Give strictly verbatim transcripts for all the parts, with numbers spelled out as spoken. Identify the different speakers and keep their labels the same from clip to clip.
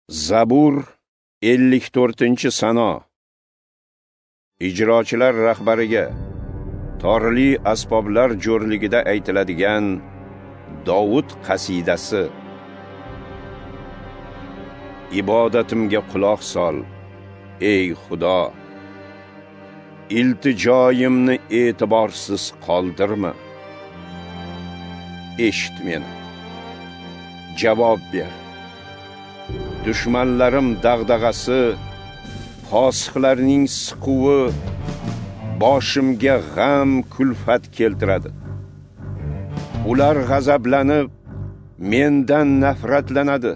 Speaker 1: Zabur ellik to'rtinchi sano. Ijrochilar rahbariga torli asboblar jo'rligida aytiladigan Davud qasidasi. Ibodatimga quloq sol, ey Xudo. Iltijoyimni e'tiborsiz qoldirma. Eshit meni. Javob ber. Düşmanlarım dag'dag'asi, fosiqlarning siquvi boshimga g'am kulfat keltiradi. Ular g'azablanib mendan nafratlanadi.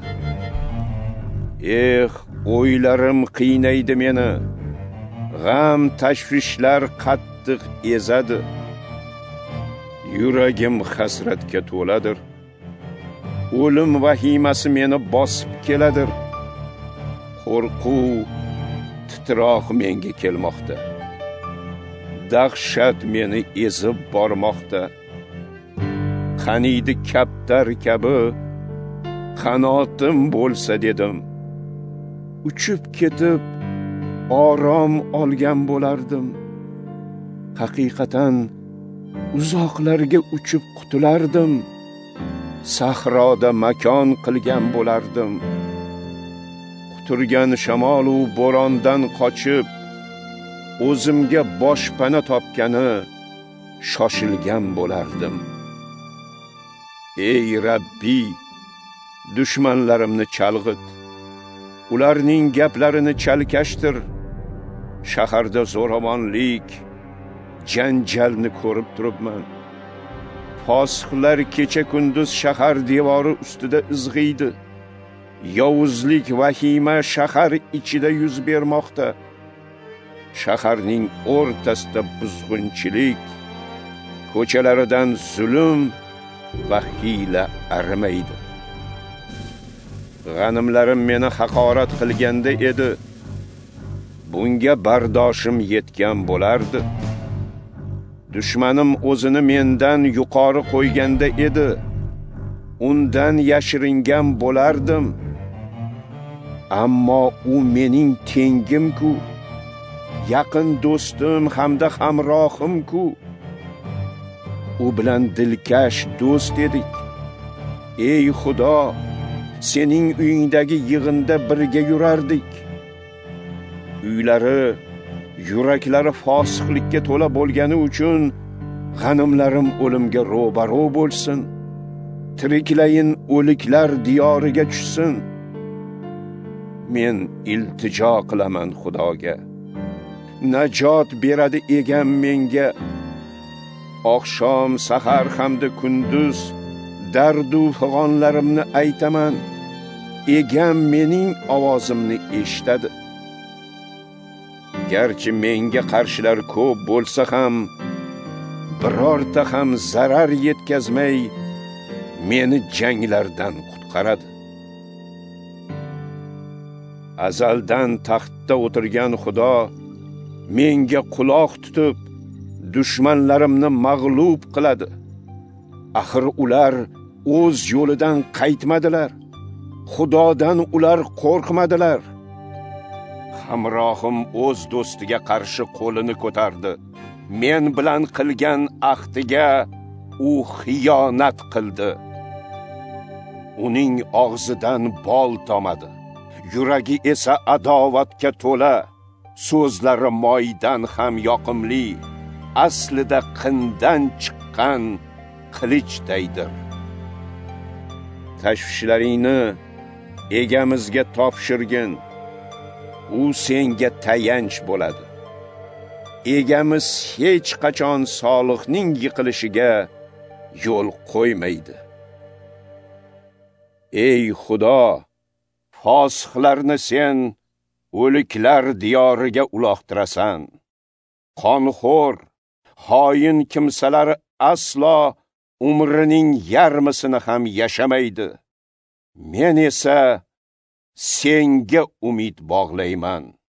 Speaker 1: Eh, o'ylarim qiynaydi meni. G'am tashvishlar qattiq ezadi. Yuragim hasratga to'ladir. O'lim vahimasi meni bosib keladir. Qo'rquv, titroq menga kelmoqda. Dahshat meni ezib bormoqda. Qaniydi kaptar kabi qanotim bo'lsa dedim. Uchib ketib orom olgan bo'lardim. Haqiqatan uzoqlarga uchib qutulardim. Sahroda makon qilgan bo'lardim. Quturgan shamol u bo'rondan qochib, o'zimga boshpana topgani shoshilgan bo'lardim. Ey Rabbi, dushmanlarimni chalg'it. Ularning gaplarini chalkashtir. Shaharda zo'ravonlik, janjalni ko'rib turibman. Fosiqlar kecha kunduz shahar devori ustida izg'iydi. Yovuzlik vahima shahar ichida yuz bermoqda. Shaharning o'rtasida buzg'unchilik, ko'chalaridan zulm va hiyla arimaydi. G'animlarim meni haqorat qilganda edi. Bunga bardoshim yetgan bo'lardi. Dushmanim o'zini mendan yuqori qo'yganda edi. Undan yashiringan bo'lardim. Ammo u mening tengim-ku, yaqin do'stim hamda hamrohim-ku. U bilan dilkash do'st edik. Ey Xudo, sening uyingdagi yig'inda birga yurardik. Uylari, yuraklari fosiqlikka to'la bo'lgani uchun g'animlarim o'limga ro'baro bo'lsin. Tiriklayin o'liklar diyoriga tushsin. Men iltijo qilaman Xudoga. Najot beradi egam menga. Oqshom, sahar hamda kunduz dardu fig'onlarimni aytaman. Egam mening ovozimni eshitadi. Garchi menga qarshilar ko'p bo'lsa ham, birorta ham zarar yetkazmay meni janglardan qutqaradi. Azaldan taxtda o'tirgan Xudo menga quloq tutib, dushmanlarimni mag'lub qiladi. Axir ular o'z yo'lidan qaytmadilar. Xudodan ular qo'rqmadilar. Hamrohim o'z do'stiga qarshi qo'lini ko'tardi. Men bilan qilgan ahdiga u xiyonat qildi. Uning og'zidan bol tomadi. Yuragi esa adovatga to'la. So'zlari moydan ham yoqimli. Aslida qindan chiqqan qilichtaydir. Tashvishlaringni egamizga topshirgin. U senga tayanch bo'ladi. Egamiz hech qachon solihning yiqilishiga yo'l qo'ymaydi. Ey Xudo, fosiqlarni sen o'liklar diyoriga uloqtirasan. Qonxo'r, xoin kimsalar aslo umrining yarmisini ham yashamaydi. Men esa senga umid bog'layman.